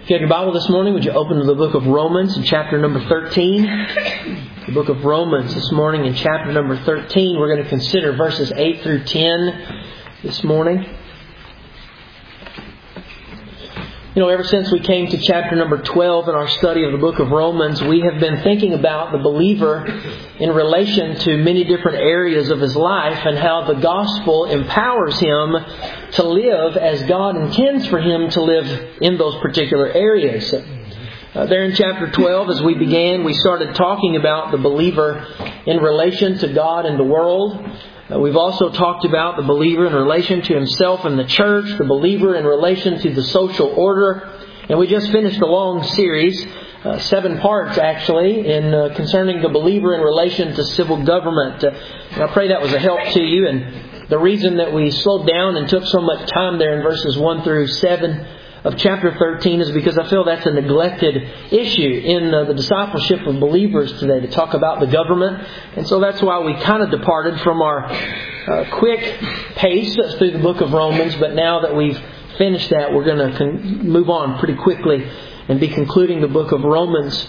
If you have your Bible this morning, would you open to the book of Romans in chapter number 13? The book of Romans this morning in chapter number 13. We're going to consider verses 8 through 10 this morning. You know, ever since we came to chapter number 12 in our study of the book of Romans, we have been thinking about the believer in relation to many different areas of his life and how the gospel empowers him to live as God intends for him to live in those particular areas. There in chapter 12, as we began, we started talking about the believer in relation to God and the world. We've also talked about the believer in relation to himself and the church, the believer in relation to the social order. And we just finished a long series, 7 parts actually, in concerning the believer in relation to civil government. And I pray that was a help to you. And the reason that we slowed down and took so much time there in verses 1 through 7 of chapter 13 is because I feel that's a neglected issue in the discipleship of believers today, to talk about the government. And so that's why we kind of departed from our quick pace through the book of Romans. But now that we've finished that, we're going to move on pretty quickly and be concluding the book of Romans.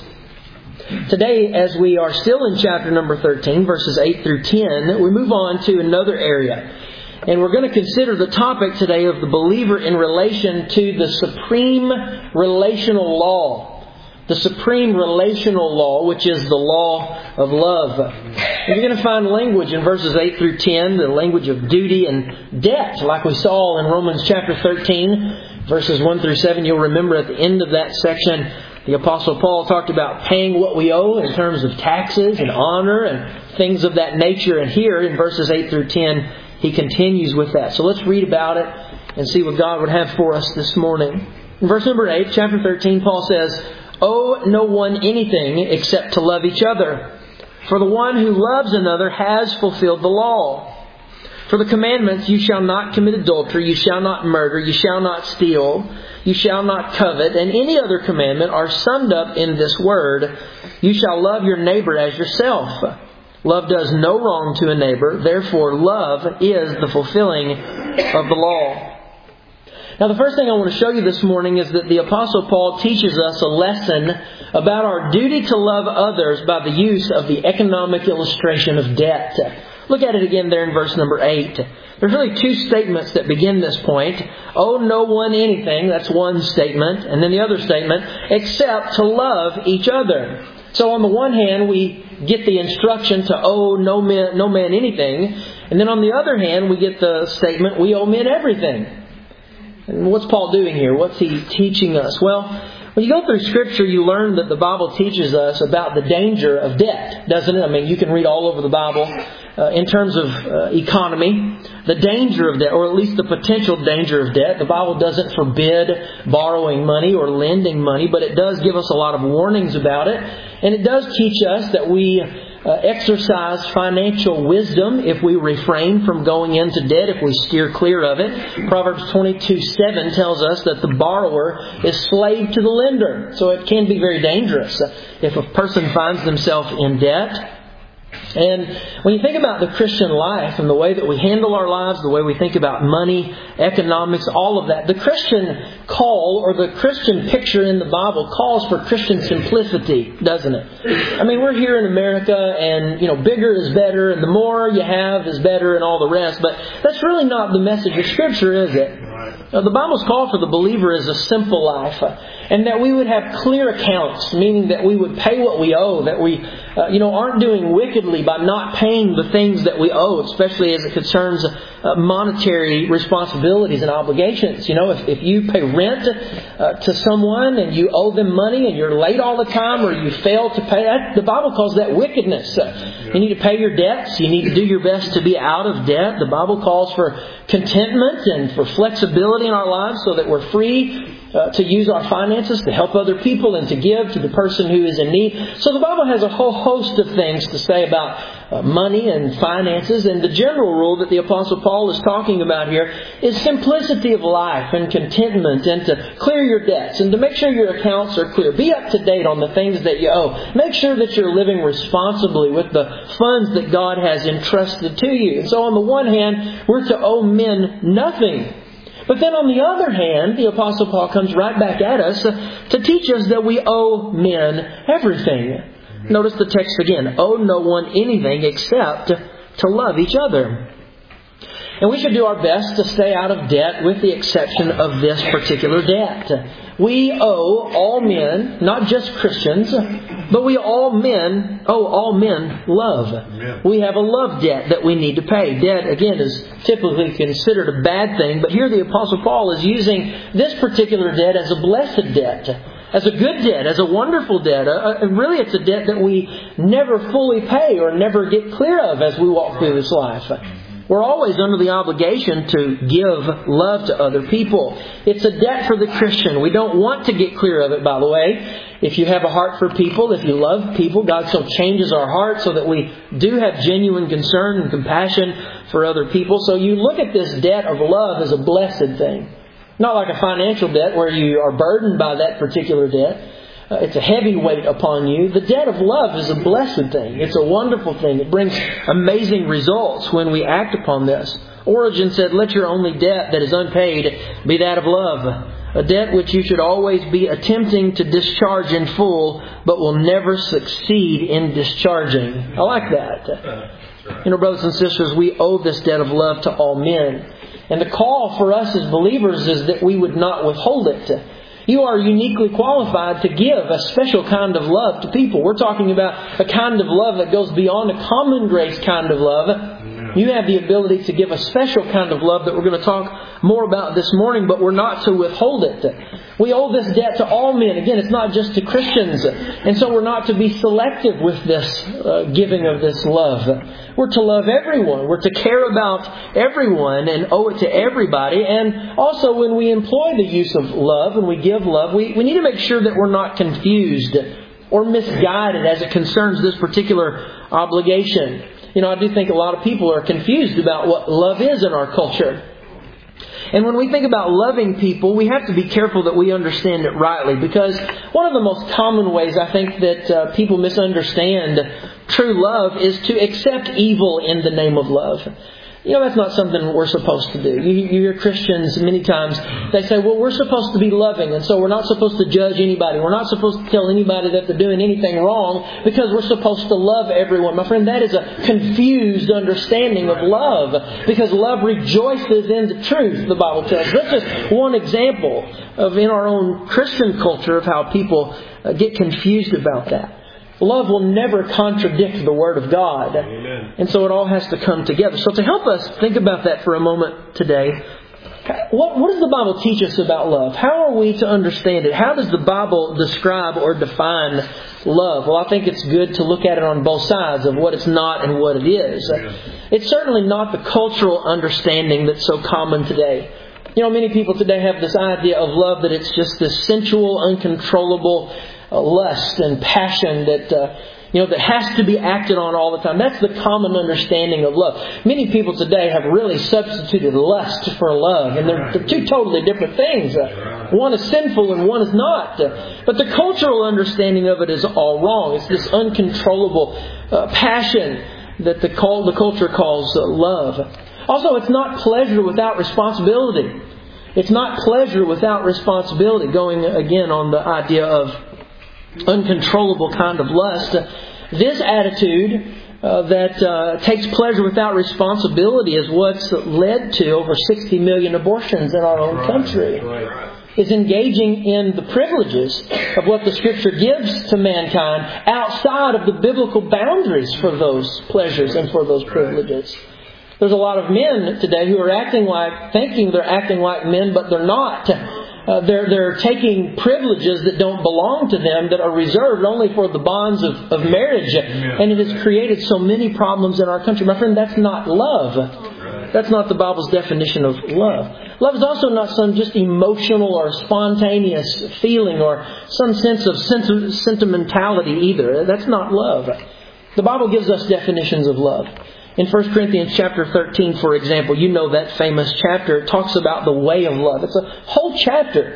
Today, as we are still in chapter number 13, verses 8 through 10, we move on to another area. And we're going to consider the topic today of the believer in relation to the supreme relational law. The supreme relational law, which is the law of love. And you're going to find language in verses 8 through 10, the language of duty and debt, like we saw in Romans chapter 13, verses 1 through 7. You'll remember at the end of that section, the Apostle Paul talked about paying what we owe in terms of taxes and honor and things of that nature. And here in verses 8 through 10, he continues with that. So let's read about it and see what God would have for us this morning. In verse number 8, chapter 13, Paul says, "Owe no one anything except to love each other. For the one who loves another has fulfilled the law. For the commandments, you shall not commit adultery, you shall not murder, you shall not steal, you shall not covet, and any other commandment are summed up in this word, you shall love your neighbor as yourself. Love does no wrong to a neighbor, therefore love is the fulfilling of the law." Now the first thing I want to show you this morning is that the Apostle Paul teaches us a lesson about our duty to love others by the use of the economic illustration of debt. Look at it again there in verse number 8. There's really 2 statements that begin this point. Owe no one anything, that's one statement. And then the other statement, except to love each other. So on the one hand, we get the instruction to owe no man anything. And then on the other hand, we get the statement, we owe men everything. And what's Paul doing here? What's he teaching us? Well, when you go through Scripture, you learn that the Bible teaches us about the danger of debt, doesn't it? I mean, you can read all over the Bible in terms of economy, the danger of debt, or at least the potential danger of debt. The Bible doesn't forbid borrowing money or lending money, but it does give us a lot of warnings about it. And it does teach us that we exercise financial wisdom if we refrain from going into debt, if we steer clear of it. Proverbs 22:7 tells us that the borrower is slave to the lender. So it can be very dangerous if a person finds themselves in debt. And when you think about the Christian life and the way that we handle our lives, the way we think about money, economics, all of that, the Christian call or the Christian picture in the Bible calls for Christian simplicity, doesn't it? I mean, we're here in America and, bigger is better and the more you have is better and all the rest. But that's really not the message of Scripture, is it? The Bible's call for the believer is a simple life. And that we would have clear accounts, meaning that we would pay what we owe, that we aren't doing wickedly by not paying the things that we owe, especially as it concerns monetary responsibilities and obligations. If you pay rent to someone and you owe them money and you're late all the time or you fail to pay, the Bible calls that wickedness. You need to pay your debts. You need to do your best to be out of debt. The Bible calls for contentment and for flexibility in our lives so that we're free to use our finances to help other people and to give to the person who is in need. So the Bible has a whole host of things to say about money and finances. And the general rule that the Apostle Paul is talking about here is simplicity of life and contentment, and to clear your debts and to make sure your accounts are clear. Be up to date on the things that you owe. Make sure that you're living responsibly with the funds that God has entrusted to you. And so on the one hand, we're to owe men nothing. But then on the other hand, the Apostle Paul comes right back at us to teach us that we owe men everything. Notice the text again. Owe no one anything except to love each other. And we should do our best to stay out of debt with the exception of this particular debt. We owe all men, not just Christians, but we owe all men love. Amen. We have a love debt that we need to pay. Debt, again, is typically considered a bad thing, but here the Apostle Paul is using this particular debt as a blessed debt, as a good debt, as a wonderful debt. Really, it's a debt that we never fully pay or never get clear of as we walk through this life. We're always under the obligation to give love to other people. It's a debt for the Christian. We don't want to get clear of it, by the way. If you have a heart for people, if you love people, God so changes our hearts so that we do have genuine concern and compassion for other people. So you look at this debt of love as a blessed thing. Not like a financial debt where you are burdened by that particular debt. It's a heavy weight upon you. The debt of love is a blessed thing. It's a wonderful thing. It brings amazing results when we act upon this. Origen said, "Let your only debt that is unpaid be that of love. A debt which you should always be attempting to discharge in full, but will never succeed in discharging." I like that. You know, brothers and sisters, we owe this debt of love to all men. And the call for us as believers is that we would not withhold it. You are uniquely qualified to give a special kind of love to people. We're talking about a kind of love that goes beyond a common grace kind of love. You have the ability to give a special kind of love that we're going to talk more about this morning, but we're not to withhold it. We owe this debt to all men. Again, it's not just to Christians. And so we're not to be selective with this giving of this love. We're to love everyone. We're to care about everyone and owe it to everybody. And also when we employ the use of love and we give love, we need to make sure that we're not confused or misguided as it concerns this particular obligation. You know, I do think a lot of people are confused about what love is in our culture. And when we think about loving people, we have to be careful that we understand it rightly. Because one of the most common ways I think that people misunderstand true love is to accept evil in the name of love. You know, that's not something we're supposed to do. You hear Christians many times, they say, well, we're supposed to be loving, and so we're not supposed to judge anybody. We're not supposed to tell anybody that they're doing anything wrong because we're supposed to love everyone. My friend, that is a confused understanding of love, because love rejoices in the truth, the Bible tells us. That's just one example of in our own Christian culture of how people get confused about that. Love will never contradict the Word of God. Amen. And so it all has to come together. So to help us think about that for a moment today, what does the Bible teach us about love? How are we to understand it? How does the Bible describe or define love? Well, I think it's good to look at it on both sides of what it's not and what it is. It's certainly not the cultural understanding that's so common today. You know, many people today have this idea of love that it's just this sensual, uncontrollable lust and passion that that has to be acted on all the time. That's the common understanding of love. Many people today have really substituted lust for love, and they're two totally different things. One is sinful and one is not. But the cultural understanding of it is all wrong. It's this uncontrollable passion that the culture calls love. Also, it's not pleasure without responsibility. It's not pleasure without responsibility. Going again on the idea of uncontrollable kind of lust. This attitude that takes pleasure without responsibility is what's led to over 60 million abortions in our own country. Is engaging in the privileges of what the Scripture gives to mankind outside of the biblical boundaries for those pleasures and for those privileges. There's a lot of men today who are thinking they're acting like men, but they're not. They're taking privileges that don't belong to them, that are reserved only for the bonds of marriage. And it has created so many problems in our country. My friend, that's not love. That's not the Bible's definition of love. Love is also not some just emotional or spontaneous feeling or some sense of sentimentality either. That's not love. The Bible gives us definitions of love. In 1 Corinthians chapter 13, for example, you know that famous chapter. It talks about the way of love. It's a whole chapter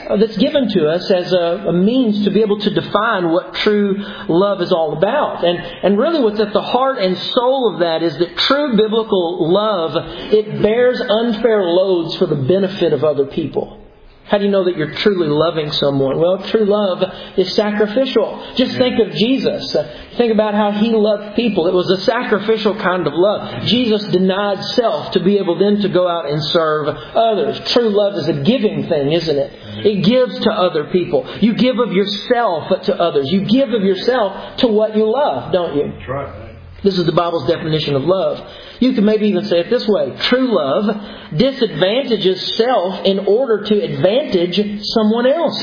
that's given to us as a means to be able to define what true love is all about. And really what's at the heart and soul of that is that true biblical love, it bears unfair loads for the benefit of other people. How do you know that you're truly loving someone? Well, true love is sacrificial. Just think of Jesus. Think about how He loved people. It was a sacrificial kind of love. Jesus denied self to be able then to go out and serve others. True love is a giving thing, isn't it? It gives to other people. You give of yourself to others. You give of yourself to what you love, don't you? That's right. This is the Bible's definition of love. You can maybe even say it this way. True love disadvantages self in order to advantage someone else.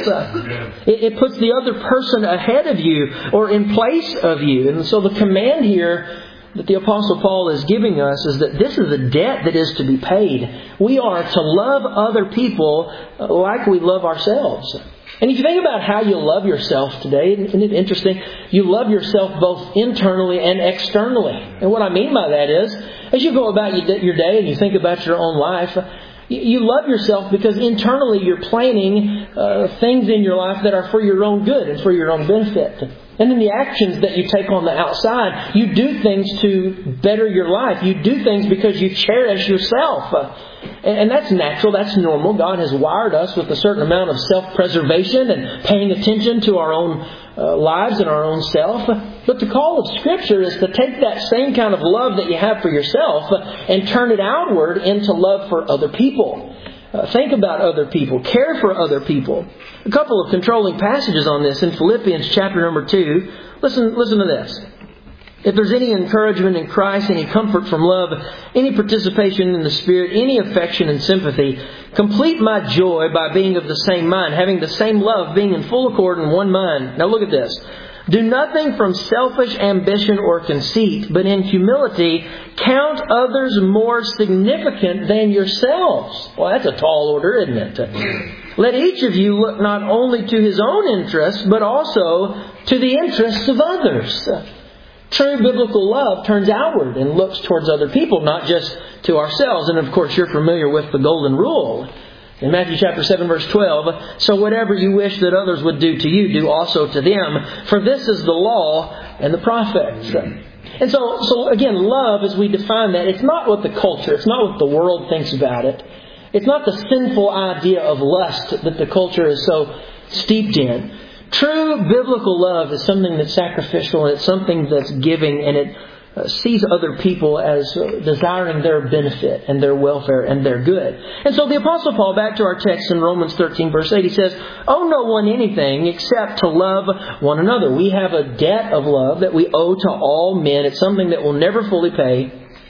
It puts the other person ahead of you or in place of you. And so the command here that the Apostle Paul is giving us is that this is a debt that is to be paid. We are to love other people like we love ourselves. And if you think about how you love yourself today, isn't it interesting? You love yourself both internally and externally. And what I mean by that is, as you go about your day and you think about your own life, you love yourself because internally you're planning things in your life that are for your own good and for your own benefit. And then the actions that you take on the outside, you do things to better your life. You do things because you cherish yourself. And that's natural, that's normal. God has wired us with a certain amount of self-preservation and paying attention to our own lives and our own self. But the call of Scripture is to take that same kind of love that you have for yourself and turn it outward into love for other people. Think about other people. Care for other people. A couple of controlling passages on this in Philippians chapter number 2. Listen to this. If there's any encouragement in Christ, any comfort from love, any participation in the Spirit, any affection and sympathy, complete my joy by being of the same mind, having the same love, being in full accord in one mind. Now look at this. Do nothing from selfish ambition or conceit, but in humility count others more significant than yourselves. Well, that's a tall order, isn't it? Let each of you look not only to his own interests, but also to the interests of others. True biblical love turns outward and looks towards other people, not just to ourselves. And of course, you're familiar with the golden rule. In Matthew chapter 7, verse 12, so whatever you wish that others would do to you, do also to them. For this is the law and the prophets. And so again, love, as we define that, it's not what the culture, it's not what the world thinks about it. It's not the sinful idea of lust that the culture is so steeped in. True biblical love is something that's sacrificial, and it's something that's giving, and it sees other people as desiring their benefit and their welfare and their good. And so the Apostle Paul, back to our text in Romans 13 verse 8, he says, owe no one anything except to love one another. We have a debt of love that we owe to all men. It's something that we'll never fully pay.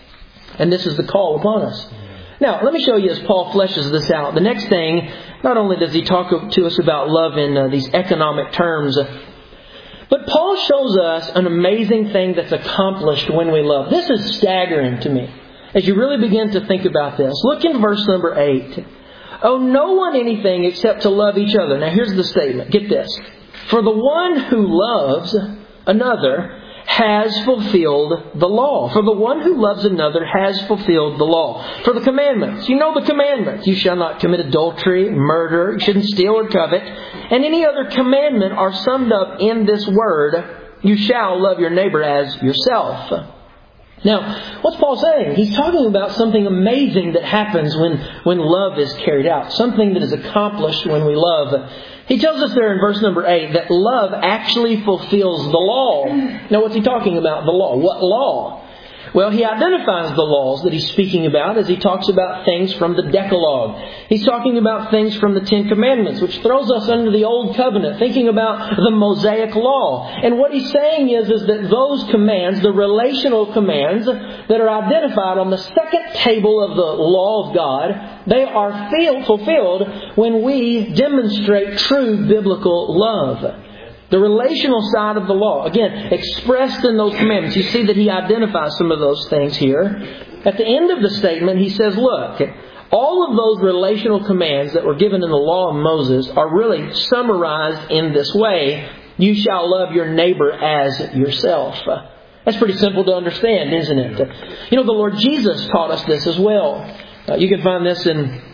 And this is the call upon us. Now, let me show you as Paul fleshes this out. The next thing, not only does he talk to us about love in these economic terms, but Paul shows us an amazing thing that's accomplished when we love. This is staggering to me as you really begin to think about this. Look in verse number 8. Owe no one anything except to love each other. Now here's the statement. Get this. For the one who loves another has fulfilled the law. For the one who loves another has fulfilled the law. For the commandments, you know the commandments. You shall not commit adultery, murder, you shouldn't steal or covet. And any other commandment are summed up in this word, you shall love your neighbor as yourself. Now, what's Paul saying? He's talking about something amazing that happens when love is carried out. Something that is accomplished when we love. He tells us there in verse number 8 that love actually fulfills the law. Now, what's he talking about? The law. What law? Well, he identifies the laws that he's speaking about as he talks about things from the Decalogue. He's talking about things from the Ten Commandments, which throws us under the Old Covenant, thinking about the Mosaic Law. And what he's saying is that those commands, the relational commands that are identified on the second table of the law of God, they are fulfilled when we demonstrate true biblical love. The relational side of the law, again, expressed in those commandments. You see that he identifies some of those things here. At the end of the statement, he says, look, all of those relational commands that were given in the law of Moses are really summarized in this way. You shall love your neighbor as yourself. That's pretty simple to understand, isn't it? You know, the Lord Jesus taught us this as well. You can find this in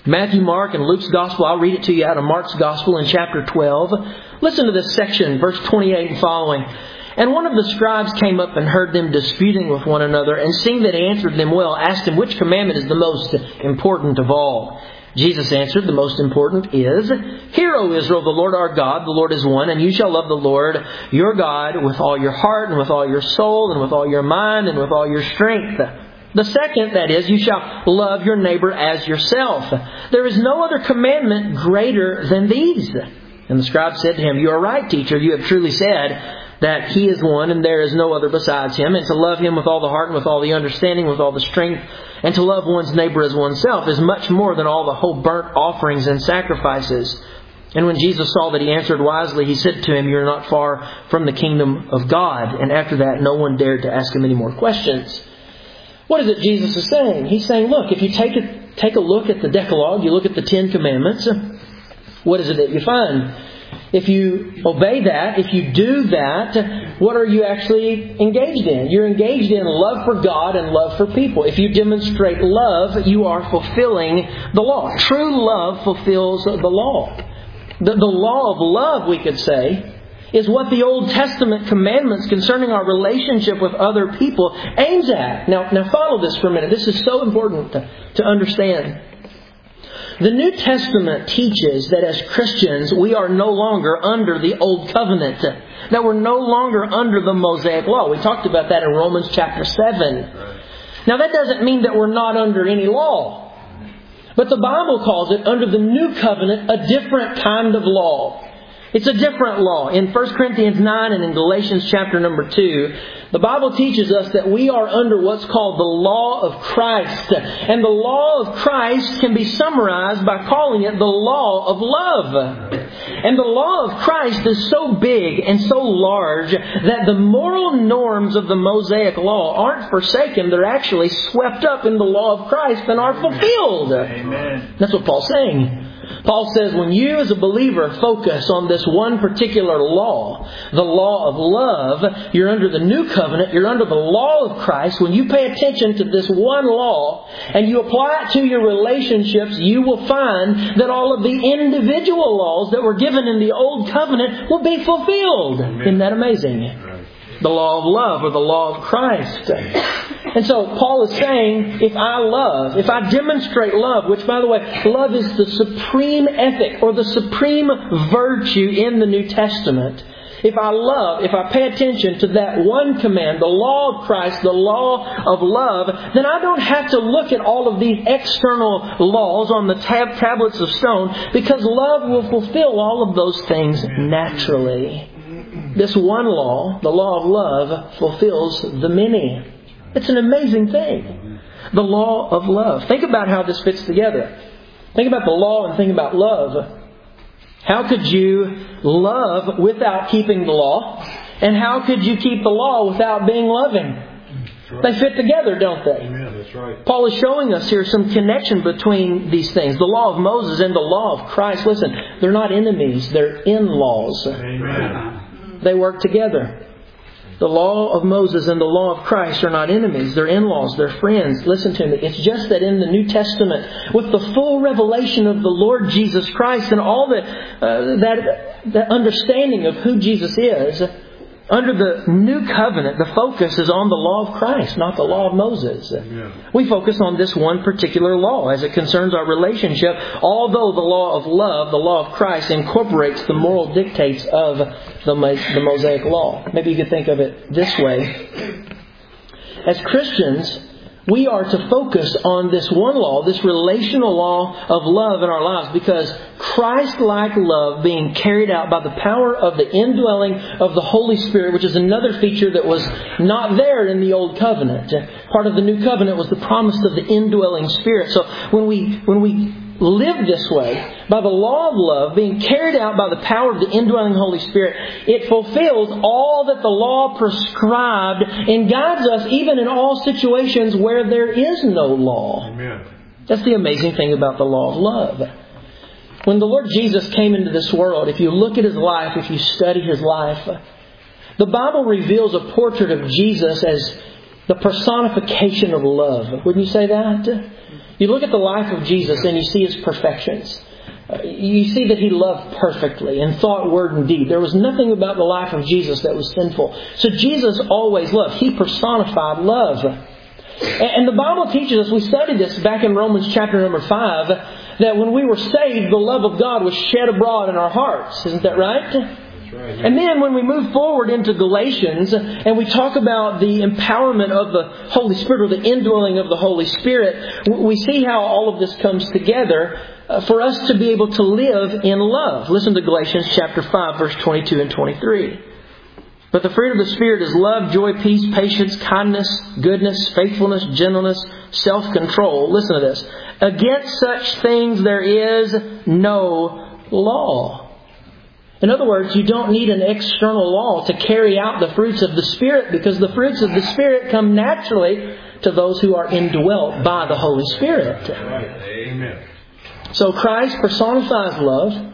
Matthew, Mark, and Luke's Gospel. I'll read it to you out of Mark's Gospel in chapter 12. Listen to this section, verse 28 and following. And one of the scribes came up and heard them disputing with one another, and seeing that he answered them well, asked him, which commandment is the most important of all? Jesus answered, the most important is, Hear, O Israel, the Lord our God, the Lord is one, and you shall love the Lord your God with all your heart, and with all your soul, and with all your mind, and with all your strength. The second, that is, you shall love your neighbor as yourself. There is no other commandment greater than these. And the scribe said to him, You are right, teacher. You have truly said that He is one and there is no other besides Him. And to love Him with all the heart and with all the understanding, with all the strength, and to love one's neighbor as oneself is much more than all the whole burnt offerings and sacrifices. And when Jesus saw that he answered wisely, He said to him, You are not far from the kingdom of God. And after that, no one dared to ask Him any more questions. What is it Jesus is saying? He's saying, look, if you take a look at the Decalogue, you look at the 10 Commandments, what is it that you find? If you obey that, if you do that, what are you actually engaged in? You're engaged in love for God and love for people. If you demonstrate love, you are fulfilling the law. True love fulfills the law. The law of love, we could say, is what the Old Testament commandments concerning our relationship with other people aims at. Now follow this for a minute. This is so important to understand. The New Testament teaches that as Christians, we are no longer under the Old Covenant. That we're no longer under the Mosaic Law. We talked about that in Romans chapter 7. Now that doesn't mean that we're not under any law. But the Bible calls it, under the New Covenant, a different kind of law. It's a different law. In 1 Corinthians 9 and in Galatians chapter number 2, the Bible teaches us that we are under what's called the law of Christ. And the law of Christ can be summarized by calling it the law of love. And the law of Christ is so big and so large that the moral norms of the Mosaic law aren't forsaken. They're actually swept up in the law of Christ and are fulfilled. Amen. That's what Paul's saying. Paul says when you as a believer focus on this one particular law, the law of love, you're under the new covenant, you're under the law of Christ. When you pay attention to this one law and you apply it to your relationships, you will find that all of the individual laws that were given in the old covenant will be fulfilled. Amen. Isn't that amazing? The law of love or the law of Christ. And so Paul is saying, if I demonstrate love, which by the way, love is the supreme ethic or the supreme virtue in the New Testament. If I pay attention to that one command, the law of Christ, the law of love, then I don't have to look at all of these external laws on the tablets of stone, because love will fulfill all of those things naturally. This one law, the law of love, fulfills the many. It's an amazing thing. The law of love. Think about how this fits together. Think about the law and think about love. How could you love without keeping the law? And how could you keep the law without being loving? They fit together, don't they? Amen, that's right. Paul is showing us here some connection between these things. The law of Moses and the law of Christ. Listen, they're not enemies. They're in-laws. Amen. They work together. The law of Moses and the law of Christ are not enemies. They're in-laws. They're friends. Listen to me. It's just that in the New Testament, with the full revelation of the Lord Jesus Christ and all that understanding of who Jesus is, under the New Covenant, the focus is on the law of Christ, not the law of Moses. Yeah. We focus on this one particular law as it concerns our relationship, although the law of love, the law of Christ, incorporates the moral dictates of the Mosaic law. Maybe you could think of it this way. As Christians, we are to focus on this one law, this relational law of love in our lives, because Christ-like love being carried out by the power of the indwelling of the Holy Spirit, which is another feature that was not there in the Old Covenant. Part of the New Covenant was the promise of the indwelling Spirit. So when we live this way, by the law of love being carried out by the power of the indwelling Holy Spirit, it fulfills all that the law prescribed and guides us even in all situations where there is no law. Amen. That's the amazing thing about the law of love. When the Lord Jesus came into this world, if you look at His life, if you study His life, the Bible reveals a portrait of Jesus as the personification of love. Wouldn't you say that? You look at the life of Jesus and you see His perfections. You see that He loved perfectly in thought, word, and deed. There was nothing about the life of Jesus that was sinful. So Jesus always loved. He personified love. And the Bible teaches us, we studied this back in Romans chapter number 5, that when we were saved, the love of God was shed abroad in our hearts. Isn't that right? That's right. And then when we move forward into Galatians and we talk about the empowerment of the Holy Spirit or the indwelling of the Holy Spirit, we see how all of this comes together for us to be able to live in love. Listen to Galatians chapter 5, verse 22 and 23. But the fruit of the Spirit is love, joy, peace, patience, kindness, goodness, faithfulness, gentleness, self-control. Listen to this. Against such things there is no law. In other words, you don't need an external law to carry out the fruits of the Spirit, because the fruits of the Spirit come naturally to those who are indwelt by the Holy Spirit. Amen. So Christ personifies love.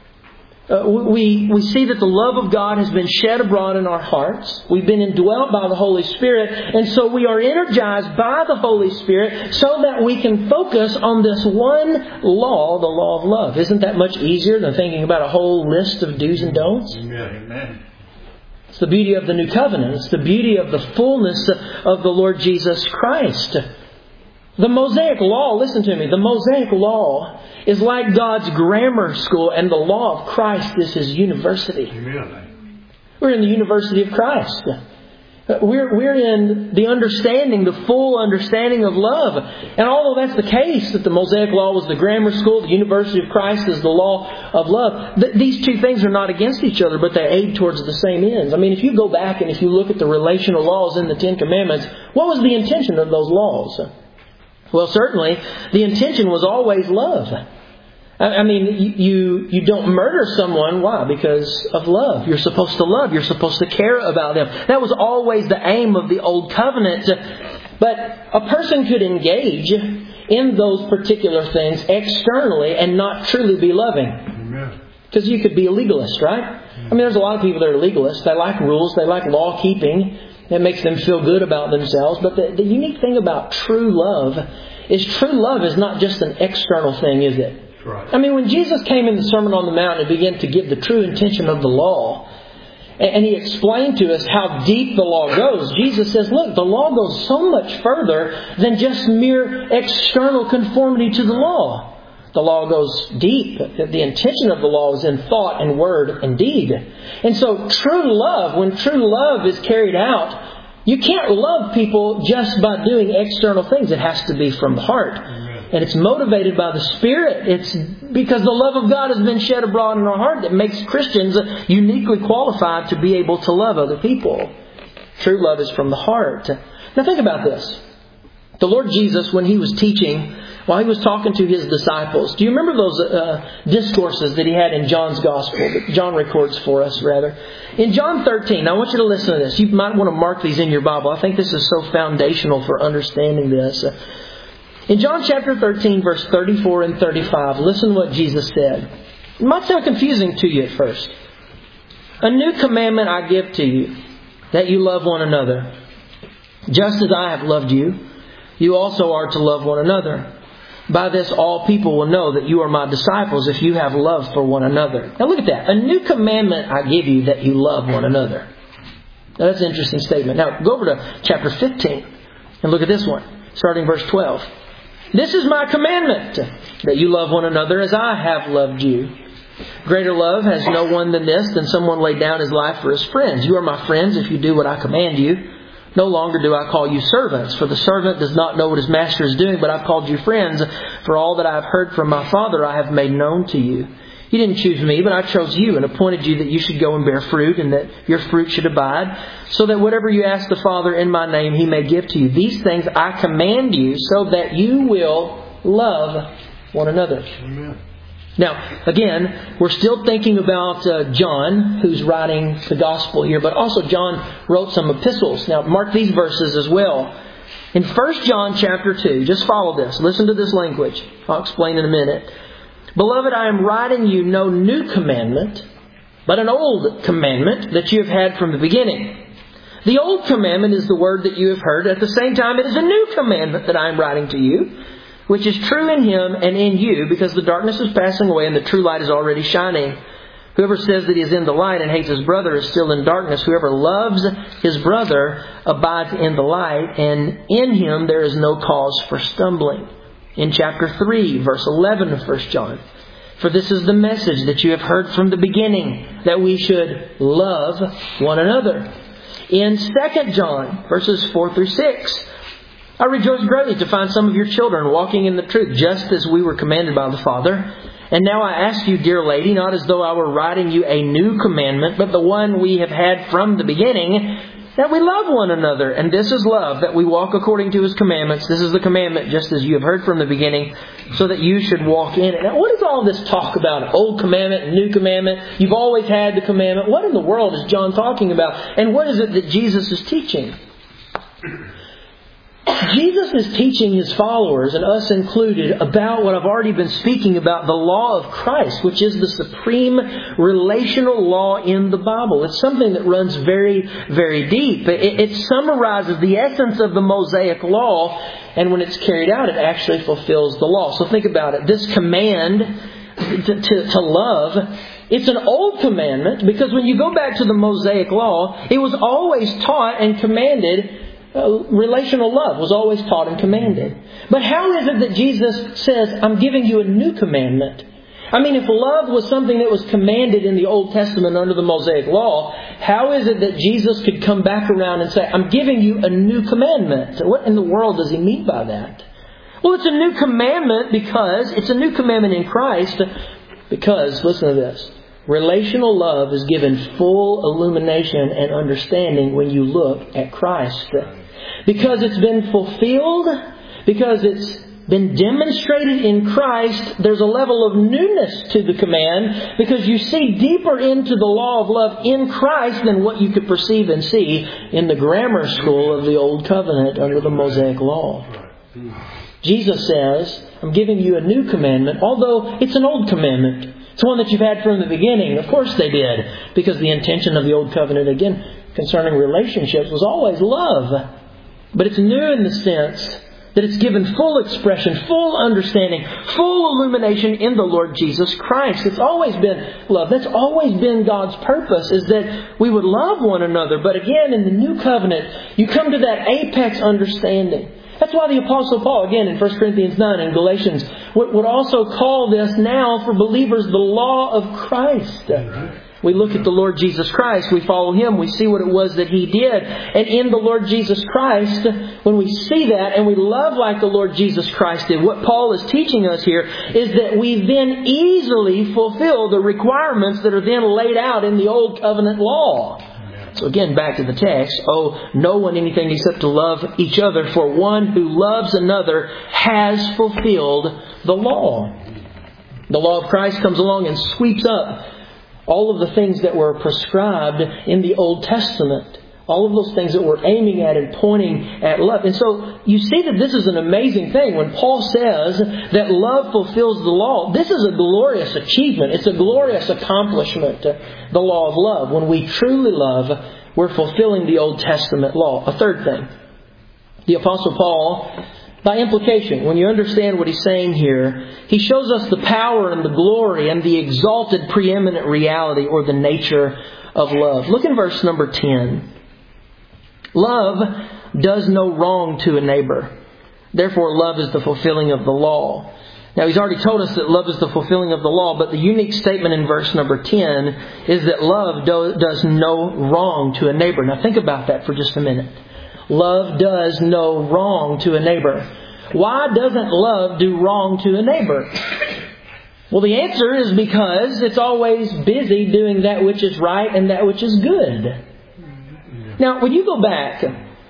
We see that the love of God has been shed abroad in our hearts. We've been indwelt by the Holy Spirit. And so we are energized by the Holy Spirit so that we can focus on this one law, the law of love. Isn't that much easier than thinking about a whole list of do's and don'ts? Amen. It's the beauty of the new covenant. It's the beauty of the fullness of the Lord Jesus Christ. The Mosaic Law, listen to me, the Mosaic Law is like God's grammar school, and the law of Christ is His university. Amen. We're in the university of Christ. We're in the understanding, the full understanding of love. And although that's the case, that the Mosaic Law was the grammar school, the university of Christ is the law of love, these two things are not against each other, but they aid towards the same ends. I mean, if you go back and if you look at the relational laws in the Ten Commandments, what was the intention of those laws? Well, certainly, the intention was always love. I mean, you don't murder someone. Why? Because of love. You're supposed to love. You're supposed to care about them. That was always the aim of the Old Covenant. But a person could engage in those particular things externally and not truly be loving. Because you could be a legalist, right? I mean, there's a lot of people that are legalists. They like rules. They like law keeping. It makes them feel good about themselves. But the unique thing about true love is not just an external thing, is it? Right. I mean, when Jesus came in the Sermon on the Mount and began to give the true intention of the law, and He explained to us how deep the law goes, Jesus says, look, the law goes so much further than just mere external conformity to the law. The law goes deep. The intention of the law is in thought and word and deed. And so true love, when true love is carried out, you can't love people just by doing external things. It has to be from the heart. Amen. And it's motivated by the Spirit. It's because the love of God has been shed abroad in our heart that makes Christians uniquely qualified to be able to love other people. True love is from the heart. Now think about this. The Lord Jesus, when He was teaching, while He was talking to His disciples, do you remember those discourses that He had in John's Gospel, that John records for us, rather? In John 13, I want you to listen to this. You might want to mark these in your Bible. I think this is so foundational for understanding this. In John chapter 13, verse 34 and 35, listen to what Jesus said. It might sound confusing to you at first. A new commandment I give to you, that you love one another. Just as I have loved you, you also are to love one another. By this all people will know that you are my disciples if you have love for one another. Now look at that. A new commandment I give you, that you love one another. Now that's an interesting statement. Now go over to chapter 15 and look at this one, starting verse 12. This is my commandment, that you love one another as I have loved you. Greater love has no one than this, than someone lay down his life for his friends. You are my friends if you do what I command you. No longer do I call you servants, for the servant does not know what his master is doing, but I've called you friends, for all that I have heard from my Father I have made known to you. You didn't choose me, but I chose you and appointed you that you should go and bear fruit, and that your fruit should abide, so that whatever you ask the Father in my name He may give to you. These things I command you, so that you will love one another. Amen. Now, again, we're still thinking about John, who's writing the Gospel here, but also John wrote some epistles. Now, mark these verses as well. In 1 John chapter 2, just follow this. Listen to this language. I'll explain in a minute. Beloved, I am writing you no new commandment, but an old commandment that you have had from the beginning. The old commandment is the word that you have heard. At the same time, it is a new commandment that I am writing to you. which is true in Him and in you, because the darkness is passing away and the true light is already shining. Whoever says that he is in the light and hates his brother is still in darkness. Whoever loves his brother abides in the light, and in him there is no cause for stumbling. In chapter 3, verse 11 of 1 John. For this is the message that you have heard from the beginning, that we should love one another. In 2 John, verses 4 through 6, I rejoice greatly to find some of your children walking in the truth, just as we were commanded by the Father. And now I ask you, dear lady, not as though I were writing you a new commandment, but the one we have had from the beginning, that we love one another. And this is love, that we walk according to His commandments. This is the commandment, just as you have heard from the beginning, so that you should walk in it. Now, what is all this talk about? Old commandment and new commandment. You've always had the commandment. What in the world is John talking about? And what is it that Jesus is teaching? Jesus is teaching His followers, and us included, about what I've already been speaking about, the law of Christ, which is the supreme relational law in the Bible. It's something that runs very, very deep. It summarizes the essence of the Mosaic law, and when it's carried out, it actually fulfills the law. So think about it. This command to love, it's an old commandment, because when you go back to the Mosaic law, it was always taught and commanded. Relational love was always taught and commanded. But how is it that Jesus says, I'm giving you a new commandment? I mean, if love was something that was commanded in the Old Testament under the Mosaic law, how is it that Jesus could come back around and say, I'm giving you a new commandment? What in the world does He mean by that? Well, it's a new commandment because it's a new commandment in Christ because, listen to this, relational love is given full illumination and understanding when you look at Christ. Because it's been fulfilled, because it's been demonstrated in Christ, there's a level of newness to the command, because you see deeper into the law of love in Christ than what you could perceive and see in the grammar school of the Old Covenant under the Mosaic law. Jesus says, I'm giving you a new commandment, although it's an old commandment. It's one that you've had from the beginning. Of course they did. Because the intention of the Old Covenant, again, concerning relationships, was always love. But it's new in the sense that it's given full expression, full understanding, full illumination in the Lord Jesus Christ. It's always been love. That's always been God's purpose, is that we would love one another. But again, in the New Covenant, you come to that apex understanding. That's why the Apostle Paul, again in 1 Corinthians 9 and Galatians, would also call this now for believers the law of Christ. We look at the Lord Jesus Christ, we follow Him, we see what it was that He did. And in the Lord Jesus Christ, when we see that and we love like the Lord Jesus Christ did, what Paul is teaching us here is that we then easily fulfill the requirements that are then laid out in the Old Covenant law. So again, back to the text. Owe no one anything except to love each other, for one who loves another has fulfilled the law. The law of Christ comes along and sweeps up all of the things that were prescribed in the Old Testament. All of those things that we're aiming at and pointing at love. And so you see that this is an amazing thing. When Paul says that love fulfills the law, this is a glorious achievement. It's a glorious accomplishment, the law of love. When we truly love, we're fulfilling the Old Testament law. A third thing, the Apostle Paul, by implication, when you understand what he's saying here, he shows us the power and the glory and the exalted preeminent reality or the nature of love. Look in verse number 10. Love does no wrong to a neighbor. Therefore, love is the fulfilling of the law. Now, he's already told us that love is the fulfilling of the law, but the unique statement in verse number 10 is that love does no wrong to a neighbor. Now, think about that for just a minute. Love does no wrong to a neighbor. Why doesn't love do wrong to a neighbor? Well, the answer is because it's always busy doing that which is right and that which is good. Now, when you go back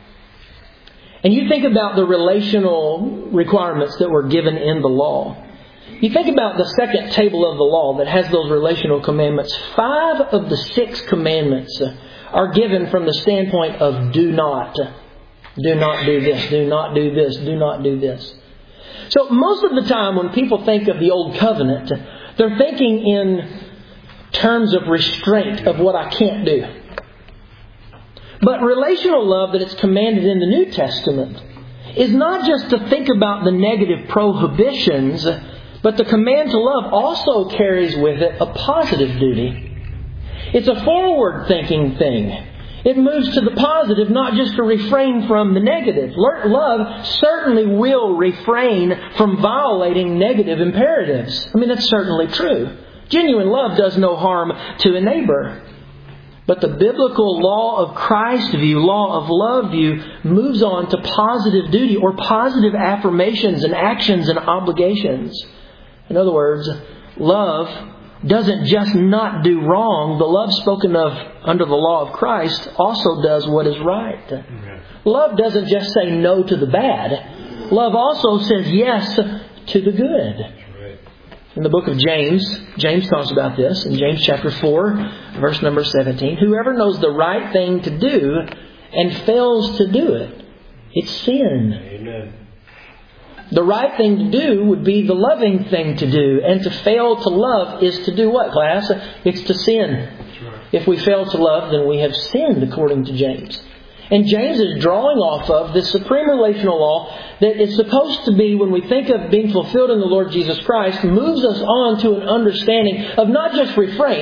and you think about the relational requirements that were given in the law, you think about the second table of the law that has those relational commandments. 5 of the 6 commandments are given from the standpoint of do not. Do not do this. Do not do this. Do not do this. So most of the time when people think of the Old Covenant, they're thinking in terms of restraint of what I can't do. But relational love that it's commanded in the New Testament is not just to think about the negative prohibitions, but the command to love also carries with it a positive duty. It's a forward-thinking thing. It moves to the positive, not just to refrain from the negative. Love certainly will refrain from violating negative imperatives. I mean, that's certainly true. Genuine love does no harm to a neighbor. But the biblical law of Christ view, law of love view, moves on to positive duty or positive affirmations and actions and obligations. In other words, love doesn't just not do wrong. The love spoken of under the law of Christ also does what is right. Amen. Love doesn't just say no to the bad. Love also says yes to the good. In the book of James talks about this in James chapter 4, verse number 17. Whoever knows the right thing to do and fails to do it, it's sin. Amen. The right thing to do would be the loving thing to do. And to fail to love is to do what, class? It's to sin. Right. If we fail to love, then we have sinned, according to James. And James is drawing off of this supreme relational law that is supposed to be, when we think of being fulfilled in the Lord Jesus Christ, moves us on to an understanding of not just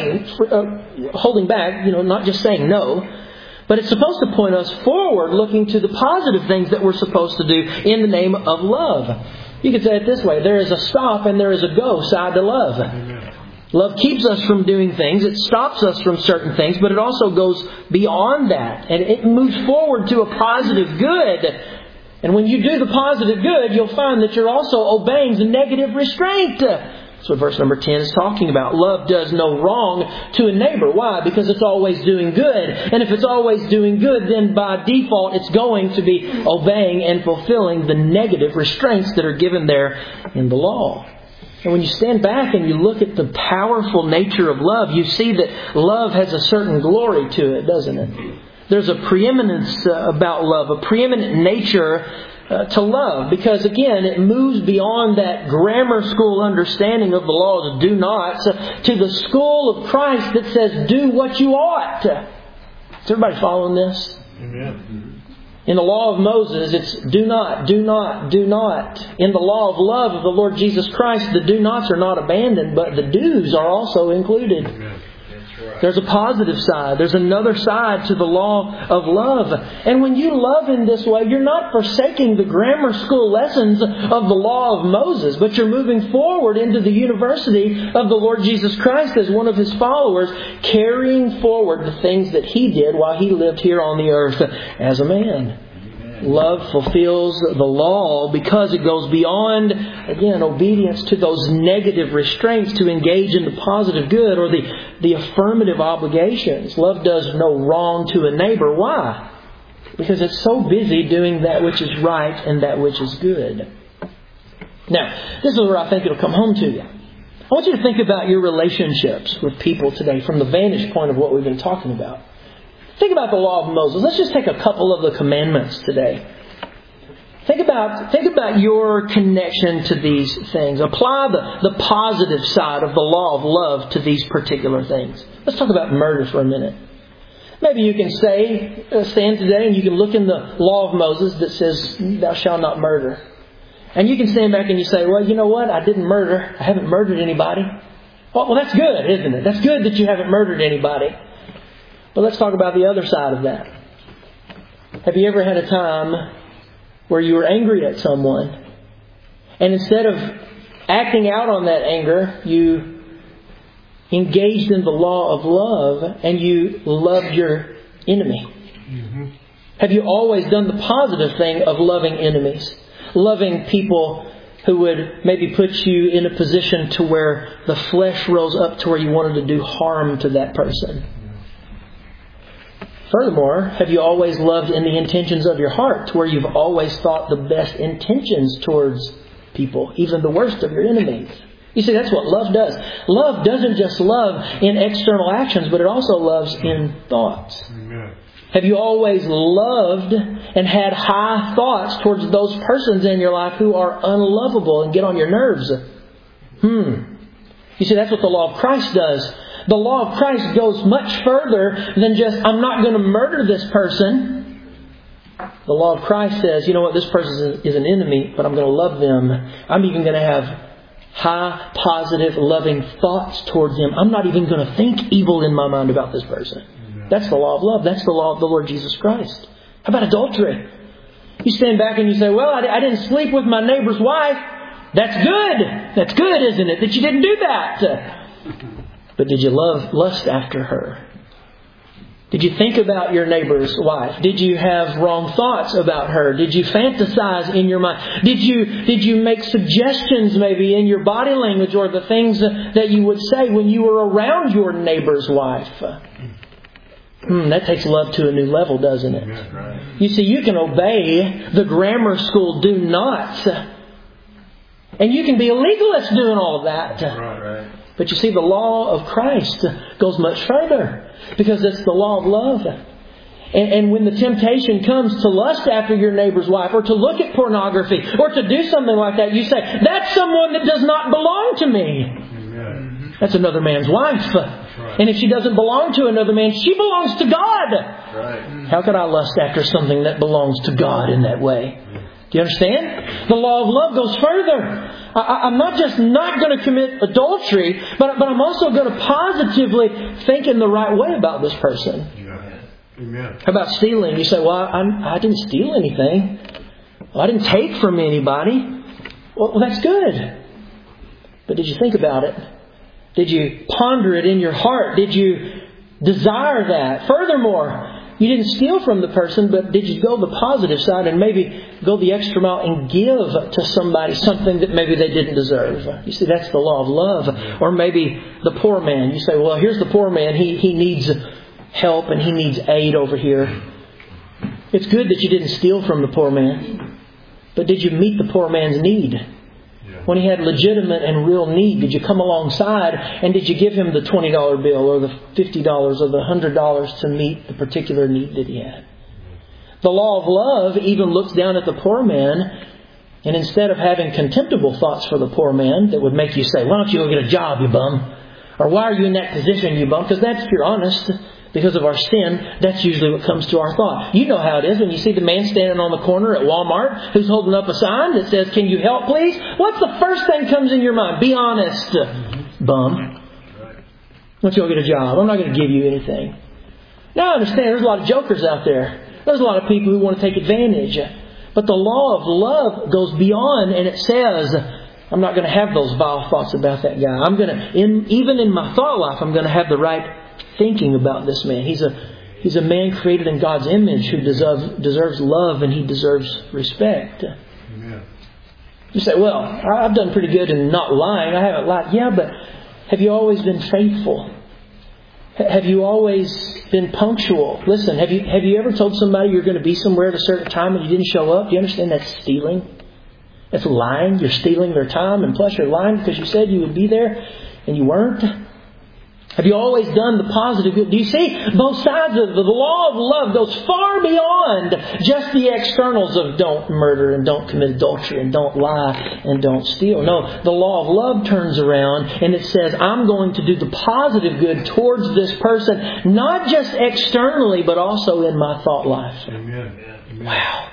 holding back, not just saying no, but it's supposed to point us forward, looking to the positive things that we're supposed to do in the name of love. You could say it this way: there is a stop and there is a go side to love. Amen. Love keeps us from doing things. It stops us from certain things, but it also goes beyond that. And it moves forward to a positive good. And when you do the positive good, you'll find that you're also obeying the negative restraint. That's what verse number 10 is talking about. Love does no wrong to a neighbor. Why? Because it's always doing good. And if it's always doing good, then by default it's going to be obeying and fulfilling the negative restraints that are given there in the law. And when you stand back and you look at the powerful nature of love, you see that love has a certain glory to it, doesn't it? There's a preeminence about love, a preeminent nature to love. Because again, it moves beyond that grammar school understanding of the laws of do nots to the school of Christ that says do what you ought. Is everybody following this? Amen. In the law of Moses, it's do not, do not, do not. In the law of love of the Lord Jesus Christ, the do nots are not abandoned, but the do's are also included. Amen. There's a positive side. There's another side to the law of love. And when you love in this way, you're not forsaking the grammar school lessons of the law of Moses, but you're moving forward into the university of the Lord Jesus Christ as one of His followers, carrying forward the things that He did while He lived here on the earth as a man. Love fulfills the law because it goes beyond, again, obedience to those negative restraints to engage in the positive good or the affirmative obligations. Love does no wrong to a neighbor. Why? Because it's so busy doing that which is right and that which is good. Now, this is where I think it'll come home to you. I want you to think about your relationships with people today from the vantage point of what we've been talking about. Think about the law of Moses. Let's just take a couple of the commandments today. Think about your connection to these things. Apply the positive side of the law of love to these particular things. Let's talk about murder for a minute. Maybe you can stand today and you can look in the law of Moses that says, thou shalt not murder. And you can stand back and you say, well, you know what? I didn't murder. I haven't murdered anybody. Well, that's good, isn't it? That's good that you haven't murdered anybody. But let's talk about the other side of that. Have you ever had a time where you were angry at someone, and instead of acting out on that anger, you engaged in the law of love and you loved your enemy? Mm-hmm. Have you always done the positive thing of loving enemies? Loving people who would maybe put you in a position to where the flesh rose up to where you wanted to do harm to that person? Furthermore, have you always loved in the intentions of your heart, to where you've always thought the best intentions towards people, even the worst of your enemies? You see, that's what love does. Love doesn't just love in external actions, but it also loves in thoughts. Amen. Have you always loved and had high thoughts towards those persons in your life who are unlovable and get on your nerves? You see, that's what the law of Christ does. The law of Christ goes much further than just, I'm not going to murder this person. The law of Christ says, you know what, this person is an enemy, but I'm going to love them. I'm even going to have high, positive, loving thoughts towards them. I'm not even going to think evil in my mind about this person. That's the law of love. That's the law of the Lord Jesus Christ. How about adultery? You stand back and you say, well, I didn't sleep with my neighbor's wife. That's good. That's good, isn't it, that you didn't do that? But did you lust after her? Did you think about your neighbor's wife? Did you have wrong thoughts about her? Did you fantasize in your mind? Did you make suggestions maybe in your body language or the things that you would say when you were around your neighbor's wife? That takes love to a new level, doesn't it? Yeah, right. You see, you can obey the grammar school do nots. And you can be a legalist doing all of that. Right. But you see, the law of Christ goes much further, because it's the law of love. And when the temptation comes to lust after your neighbor's wife, or to look at pornography, or to do something like that, you say, that's someone that does not belong to me. Amen. That's another man's wife. Right. And if she doesn't belong to another man, she belongs to God. Right. How could I lust after something that belongs to God in that way? Do you understand? The law of love goes further. I'm not just not going to commit adultery, but I'm also going to positively think in the right way about this person. Amen. How about stealing? You say, well, I didn't steal anything. Well, I didn't take from anybody. Well, that's good. But did you think about it? Did you ponder it in your heart? Did you desire that? Furthermore, you didn't steal from the person, but did you go the positive side and maybe go the extra mile and give to somebody something that maybe they didn't deserve? You see, that's the law of love. Or maybe the poor man. You say, well, here's the poor man. He needs help and he needs aid over here. It's good that you didn't steal from the poor man. But did you meet the poor man's need? When he had legitimate and real need, did you come alongside and did you give him the $20 bill or the $50 or the $100 to meet the particular need that he had? The law of love even looks down at the poor man, and instead of having contemptible thoughts for the poor man that would make you say, why don't you go get a job, you bum? Or why are you in that position, you bum? Because that's, if you're honest, because of our sin, that's usually what comes to our thought. You know how it is when you see the man standing on the corner at Walmart who's holding up a sign that says, can you help please? What's the first thing that comes in your mind? Be honest, bum. Why don't you go get a job? I'm not going to give you anything. Now I understand there's a lot of jokers out there. There's a lot of people who want to take advantage. But the law of love goes beyond, and it says, I'm not going to have those vile thoughts about that guy. I'm going to, even in my thought life, I'm going to have the right thinking about this man. He's a man created in God's image who deserves love, and he deserves respect. Amen. You say, well, I've done pretty good in not lying. I haven't lied. Yeah, but have you always been faithful? Have you always been punctual? Listen, have you ever told somebody you're going to be somewhere at a certain time and you didn't show up? Do you understand that's stealing? That's lying. You're stealing their time, and plus you're lying because you said you would be there and you weren't. Have you always done the positive good? Do you see? Both sides of the law of love goes far beyond just the externals of don't murder and don't commit adultery and don't lie and don't steal. No, the law of love turns around and it says, I'm going to do the positive good towards this person, not just externally, but also in my thought life. Amen. Wow.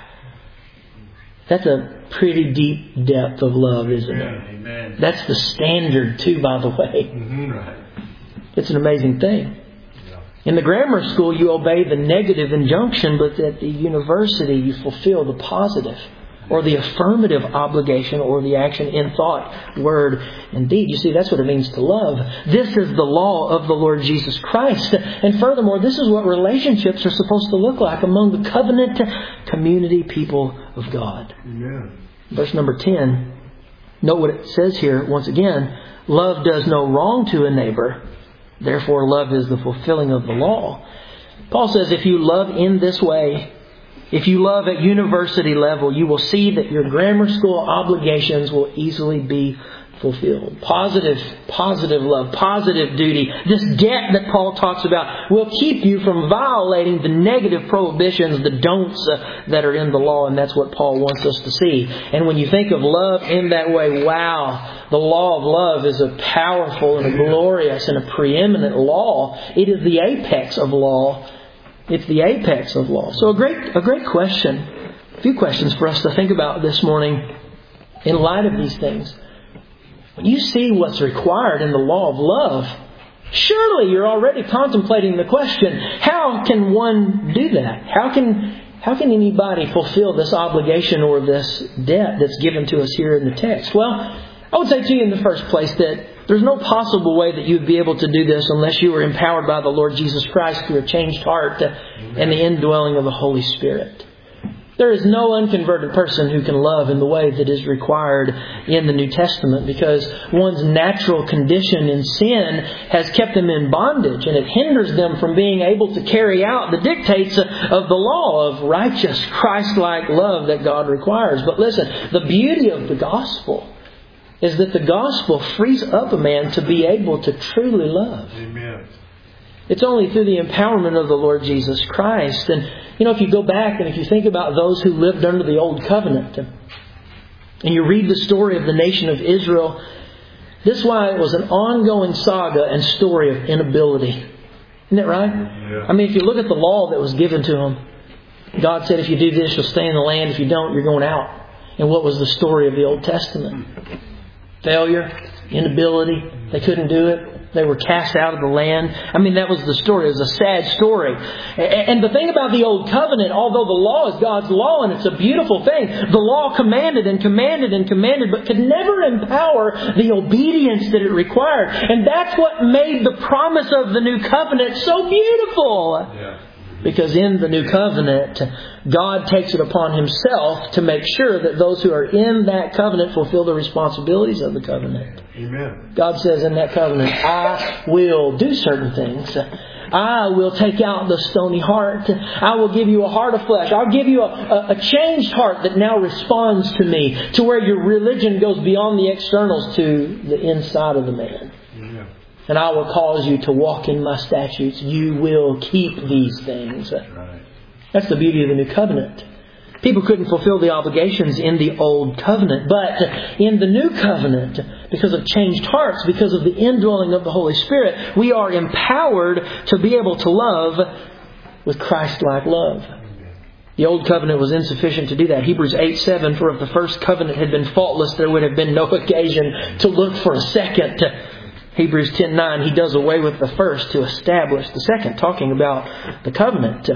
That's a pretty deep depth of love, isn't it? Amen. That's the standard too, by the way. Mm-hmm. Right. It's an amazing thing. In the grammar school, you obey the negative injunction, but at the university, you fulfill the positive or the affirmative obligation or the action in thought, word, and deed. You see, that's what it means to love. This is the law of the Lord Jesus Christ. And furthermore, this is what relationships are supposed to look like among the covenant community people of God. Amen. Verse number 10. Note what it says here once again. Love does no wrong to a neighbor. Therefore, love is the fulfilling of the law. Paul says if you love in this way, if you love at university level, you will see that your grammar school obligations will easily be fulfilled. Positive love, positive duty. This debt that Paul talks about will keep you from violating the negative prohibitions, the don'ts that are in the law. And that's what Paul wants us to see. And when you think of love in that way, wow, the law of love is a powerful and a glorious and a preeminent law. It is the apex of law. It's the apex of law. So a great question. few questions for us to think about this morning in light of these things. When you see what's required in the law of love, surely you're already contemplating the question, how can one do that? How can anybody fulfill this obligation or this debt that's given to us here in the text? Well, I would say to you in the first place that there's no possible way that you'd be able to do this unless you were empowered by the Lord Jesus Christ through a changed heart and the indwelling of the Holy Spirit. There is no unconverted person who can love in the way that is required in the New Testament, because one's natural condition in sin has kept them in bondage, and it hinders them from being able to carry out the dictates of the law of righteous, Christ-like love that God requires. But listen, the beauty of the gospel is that the gospel frees up a man to be able to truly love. Amen. It's only through the empowerment of the Lord Jesus Christ. And, if you go back and if you think about those who lived under the Old Covenant, and you read the story of the nation of Israel, this is why it was an ongoing saga and story of inability. Isn't that right? Yeah. I mean, if you look at the law that was given to them, God said, if you do this, you'll stay in the land. If you don't, you're going out. And what was the story of the Old Testament? Failure, inability. They couldn't do it. They were cast out of the land. I mean, that was the story. It was a sad story. And the thing about the Old Covenant, although the law is God's law and it's a beautiful thing, the law commanded and commanded and commanded, but could never empower the obedience that it required. And that's what made the promise of the New Covenant so beautiful. Yeah. Because in the New Covenant, God takes it upon Himself to make sure that those who are in that covenant fulfill the responsibilities of the covenant. Amen. God says in that covenant, I will do certain things. I will take out the stony heart. I will give you a heart of flesh. I'll give you a changed heart that now responds to me, to where your religion goes beyond the externals to the inside of the man. And I will cause you to walk in my statutes. You will keep these things. Right. That's the beauty of the New Covenant. People couldn't fulfill the obligations in the Old Covenant. But in the New Covenant, because of changed hearts, because of the indwelling of the Holy Spirit, we are empowered to be able to love with Christ-like love. The Old Covenant was insufficient to do that. Hebrews 8:7, for if the first covenant had been faultless, there would have been no occasion to look for a second. Hebrews 10:9, He does away with the first to establish the second, talking about the covenant.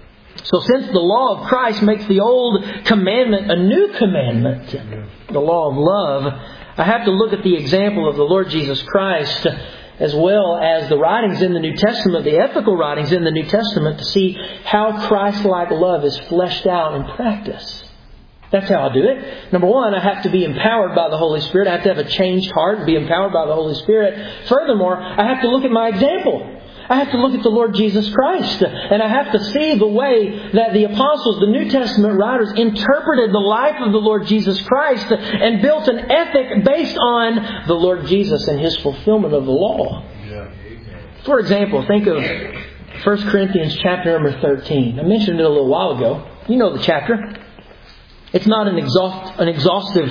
So since the law of Christ makes the old commandment a new commandment, the law of love, I have to look at the example of the Lord Jesus Christ as well as the writings in the New Testament, the ethical writings in the New Testament, to see how Christ-like love is fleshed out in practice. That's how I do it. Number one, I have to be empowered by the Holy Spirit. I have to have a changed heart and be empowered by the Holy Spirit. Furthermore, I have to look at my example. I have to look at the Lord Jesus Christ. And I have to see the way that the apostles, the New Testament writers, interpreted the life of the Lord Jesus Christ and built an ethic based on the Lord Jesus and His fulfillment of the law. Yeah. For example, think of 1 Corinthians chapter number 13. I mentioned it a little while ago. You know the chapter. It's not an exhaustive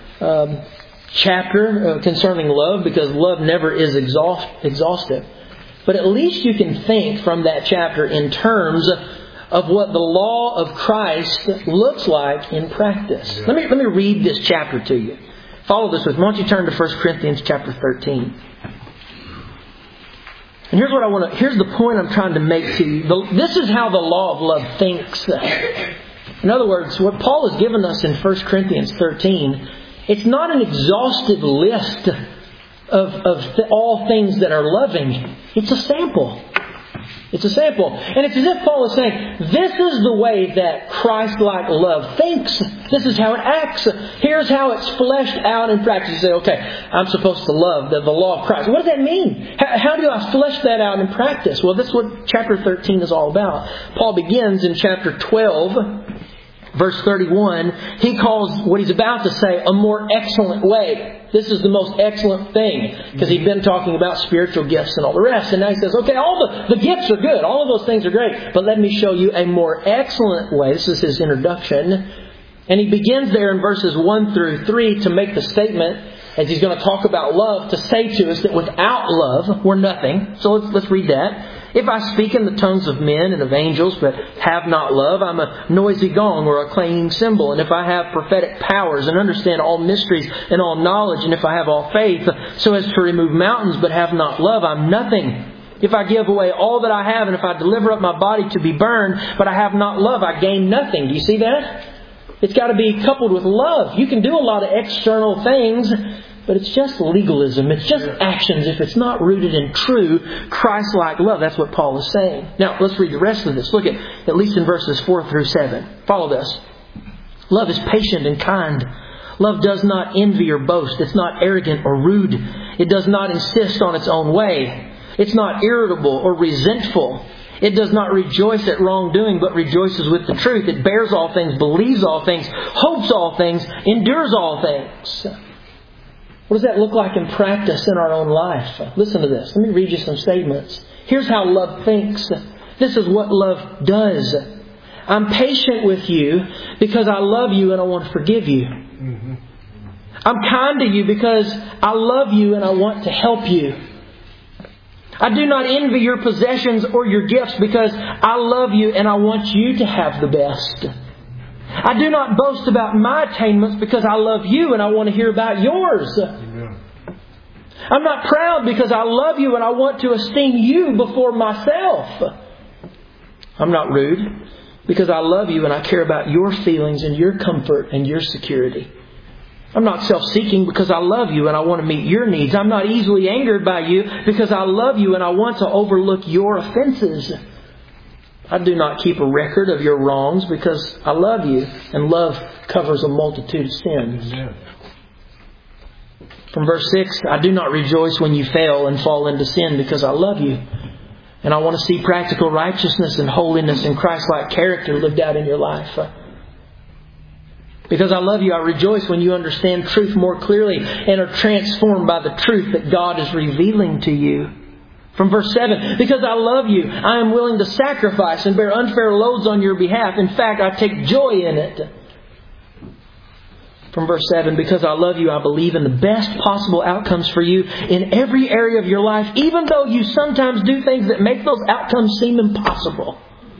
chapter concerning love, because love never is exhaustive. But at least you can think from that chapter in terms of what the law of Christ looks like in practice. Yeah. Let me read this chapter to you. Follow this with me. Why don't you turn to 1 Corinthians chapter 13. And here's the point I'm trying to make to you. This is how the law of love thinks. In other words, what Paul has given us in 1 Corinthians 13, it's not an exhaustive list of all things that are loving. It's a sample. It's a sample. And it's as if Paul is saying, this is the way that Christ-like love thinks. This is how it acts. Here's how it's fleshed out in practice. You say, okay, I'm supposed to love the law of Christ. What does that mean? How do I flesh that out in practice? Well, that's what chapter 13 is all about. Paul begins in chapter 12, verse 31. He calls what he's about to say a more excellent way. This is the most excellent thing, because he'd been talking about spiritual gifts and all the rest. And now he says, okay, all the gifts are good. All of those things are great. But let me show you a more excellent way. This is his introduction. And he begins there in verses 1 through 3 to make the statement, as he's going to talk about love, to say to us that without love, we're nothing. So let's read that. If I speak in the tongues of men and of angels, but have not love, I'm a noisy gong or a clanging cymbal. And if I have prophetic powers and understand all mysteries and all knowledge, and if I have all faith so as to remove mountains, but have not love, I'm nothing. If I give away all that I have, and if I deliver up my body to be burned, but I have not love, I gain nothing. Do you see that? It's got to be coupled with love. You can do a lot of external things, but it's just legalism. It's just actions if it's not rooted in true Christ-like love. That's what Paul is saying. Now, let's read the rest of this. Look at least in verses 4 through 7. Follow this. Love is patient and kind. Love does not envy or boast. It's not arrogant or rude. It does not insist on its own way. It's not irritable or resentful. It does not rejoice at wrongdoing, but rejoices with the truth. It bears all things, believes all things, hopes all things, endures all things. What does that look like in practice in our own life? Listen to this. Let me read you some statements. Here's how love thinks. This is what love does. I'm patient with you because I love you and I want to forgive you. Mm-hmm. I'm kind to you because I love you and I want to help you. I do not envy your possessions or your gifts because I love you and I want you to have the best. I do not boast about my attainments because I love you and I want to hear about yours. Amen. I'm not proud because I love you and I want to esteem you before myself. I'm not rude because I love you and I care about your feelings and your comfort and your security. I'm not self-seeking because I love you and I want to meet your needs. I'm not easily angered by you because I love you and I want to overlook your offenses. I do not keep a record of your wrongs because I love you, and love covers a multitude of sins. Amen. From verse 6, I do not rejoice when you fail and fall into sin because I love you. And I want to see practical righteousness and holiness and Christ-like character lived out in your life. Because I love you, I rejoice when you understand truth more clearly and are transformed by the truth that God is revealing to you. From verse 7, because I love you, I am willing to sacrifice and bear unfair loads on your behalf. In fact, I take joy in it. From verse 7, because I love you, I believe in the best possible outcomes for you in every area of your life, even though you sometimes do things that make those outcomes seem impossible.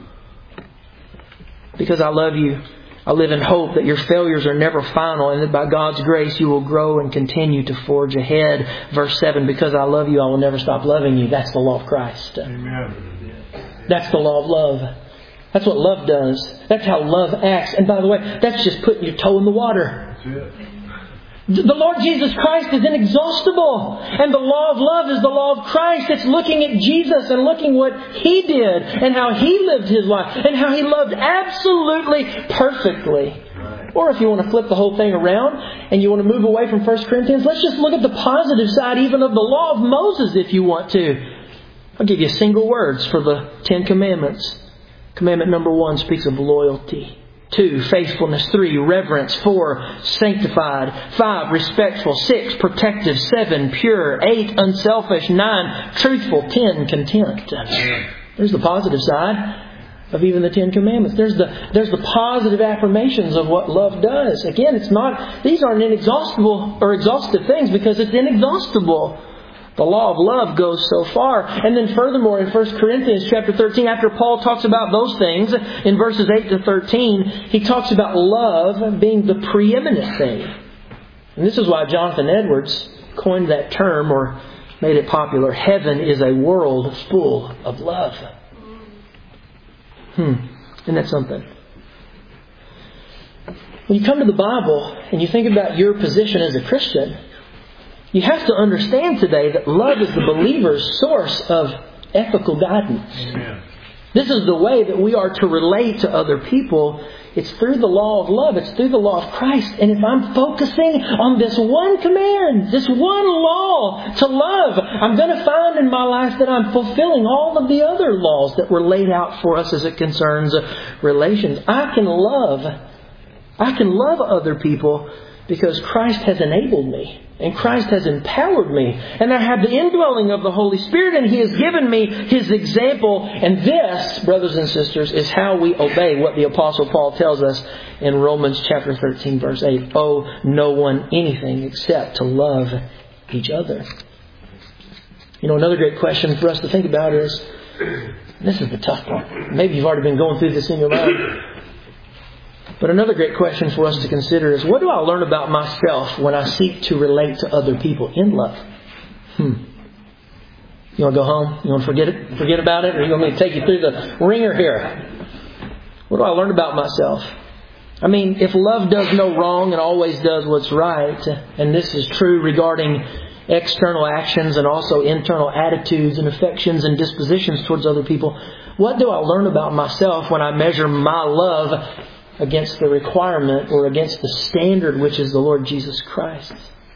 Because I love you, I live in hope that your failures are never final and that by God's grace you will grow and continue to forge ahead. Verse 7, because I love you, I will never stop loving you. That's the law of Christ. Amen. That's the law of love. That's what love does. That's how love acts. And by the way, that's just putting your toe in the water. That's it. The Lord Jesus Christ is inexhaustible. And the law of love is the law of Christ. It's looking at Jesus and looking what He did and how He lived His life and how He loved absolutely perfectly. Right. Or if you want to flip the whole thing around and you want to move away from 1 Corinthians, let's just look at the positive side even of the law of Moses if you want to. I'll give you single words for the 10 Commandments. Commandment number 1 speaks of loyalty. 2, faithfulness. 3, reverence. 4, sanctified. 5, respectful. 6, protective. 7, pure. 8, unselfish. 9, truthful. 10, content. There's the positive side of even the 10 Commandments. There's the positive affirmations of what love does. Again, these aren't inexhaustible or exhaustive things because it's inexhaustible. The law of love goes so far. And then furthermore, in 1 Corinthians chapter 13, after Paul talks about those things, in verses 8 to 13, he talks about love being the preeminent thing. And this is why Jonathan Edwards coined that term or made it popular. Heaven is a world full of love. Isn't that something? When you come to the Bible and you think about your position as a Christian, you have to understand today that love is the believer's source of ethical guidance. Amen. This is the way that we are to relate to other people. It's through the law of love. It's through the law of Christ. And if I'm focusing on this one command, this one law to love, I'm going to find in my life that I'm fulfilling all of the other laws that were laid out for us as it concerns relations. I can love other people because Christ has enabled me. And Christ has empowered me. And I have the indwelling of the Holy Spirit. And He has given me His example. And this, brothers and sisters, is how we obey what the Apostle Paul tells us in Romans chapter 13, verse 8. Owe no one anything except to love each other. You know, another great question for us to think about is, This is the tough part. Maybe you've already been going through this in your mind. But another great question for us to consider is, what do I learn about myself when I seek to relate to other people in love? You want to go home? You want to forget about it? Or you want me to take you through the ringer here? What do I learn about myself? I mean, if love does no wrong and always does what's right, and this is true regarding external actions and also internal attitudes and affections and dispositions towards other people, what do I learn about myself when I measure my love against the requirement or against the standard, which is the Lord Jesus Christ?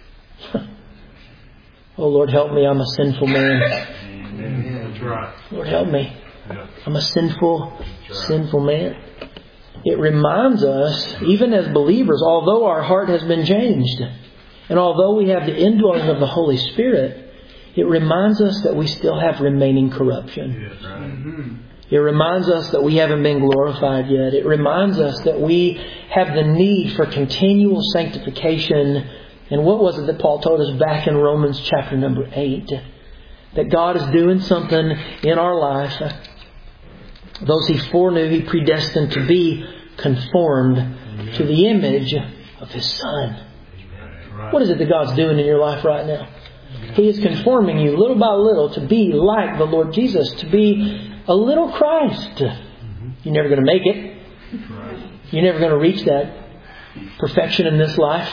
Oh, Lord, help me. I'm a sinful man. That's right. Lord, help me. I'm a sinful man. It reminds us, even as believers, although our heart has been changed, and although we have the indwelling of the Holy Spirit, it reminds us that we still have remaining corruption. It reminds us that we haven't been glorified yet. It reminds us that we have the need for continual sanctification. And what was it that Paul told us back in Romans chapter number 8? That God is doing something in our life. Those He foreknew, He predestined to be conformed to the image of His Son. What is it that God's doing in your life right now? He is conforming you little by little to be like the Lord Jesus, to be a little Christ. You're never going to make it. You're never going to reach that perfection in this life.